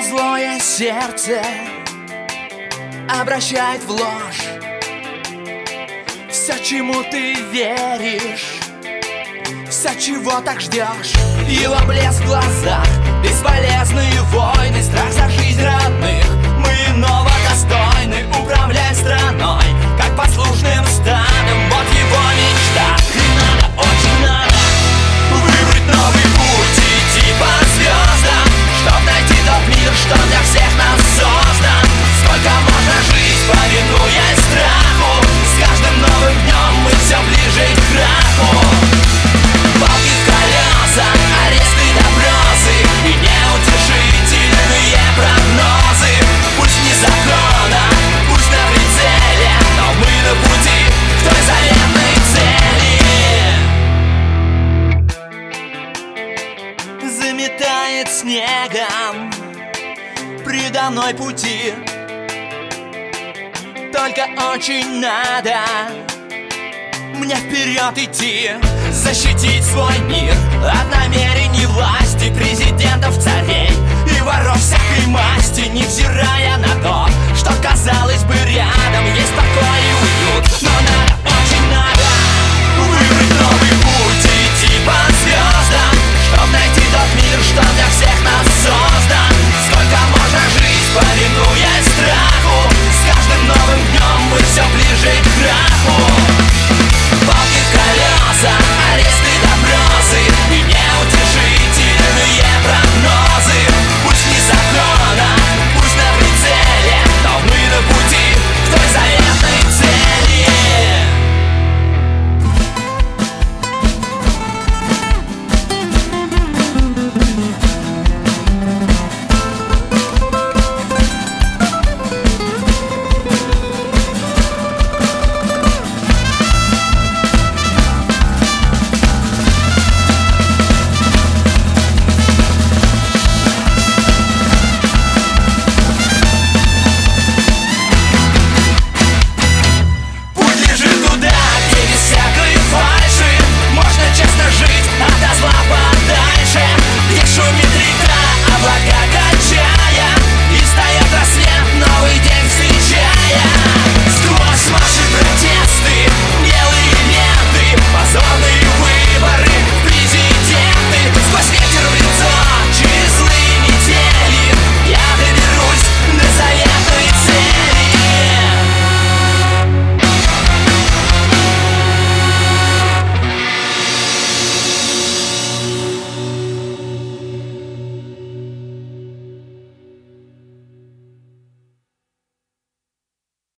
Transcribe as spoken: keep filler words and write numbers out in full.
злое сердце обращает в ложь все, чему ты веришь, все, чего так ждешь. Его блеск в глазах, бесполезные войны, страх за жизнь родных. Мы иного достойны управлять страной, как послушным стадом. Вот его мечта, и надо, очень надо выбрать новый путь и идти по звездам, чтоб найти тот мир, что для всех нас создан. Сколько можно жить, повинуясь страху? С каждым новым днем мы все ближе к краху. Палки в колеса, аресты, допросы и неутешительные прогнозы. Пусть не закона, пусть на прицеле, но мы на пути к той заветной цели. Заметает снегом предо мной пути, только очень надо мне вперед идти, защитить свой мир от намерений.